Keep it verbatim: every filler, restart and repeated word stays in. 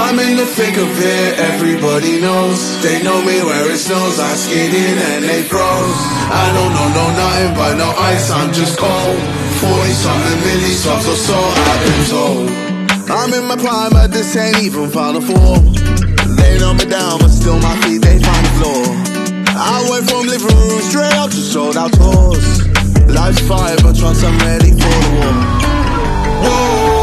I'm in the thick of it, everybody knows. They know me where it snows, I skate in and they froze. I don't know, no nothing but no ice, I'm just cold. Forty something milli subs or so I've been told. I'm in my prime, but this ain't even Final Four. They know me down, but still my feet, they find the floor. I went from living room straight up to sold out tours. Life's fire, but trust I'm ready for the war. Whoa.